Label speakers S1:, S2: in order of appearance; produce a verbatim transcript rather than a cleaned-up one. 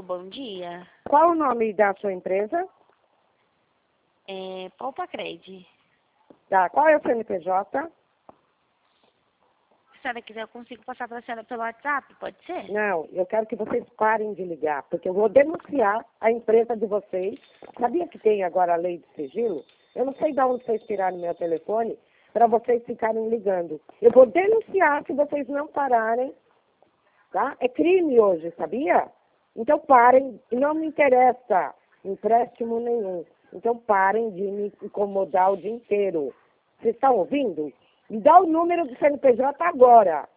S1: Alô, bom dia.
S2: Qual o nome da sua empresa?
S1: É Poupa Cred.
S2: Tá. Qual é o C N P J?
S1: Se a senhora quiser, eu consigo passar para a senhora pelo WhatsApp, pode ser?
S2: Não, eu quero que vocês parem de ligar, porque eu vou denunciar a empresa de vocês. Sabia que tem agora a lei de sigilo? Eu não sei de onde vocês tiraram meu telefone para vocês ficarem ligando. Eu vou denunciar se vocês não pararem, tá? É crime hoje, sabia? Então parem, e não me interessa empréstimo nenhum. Então parem de me incomodar o dia inteiro. Vocês estão ouvindo? Me dá o número do C N P J agora.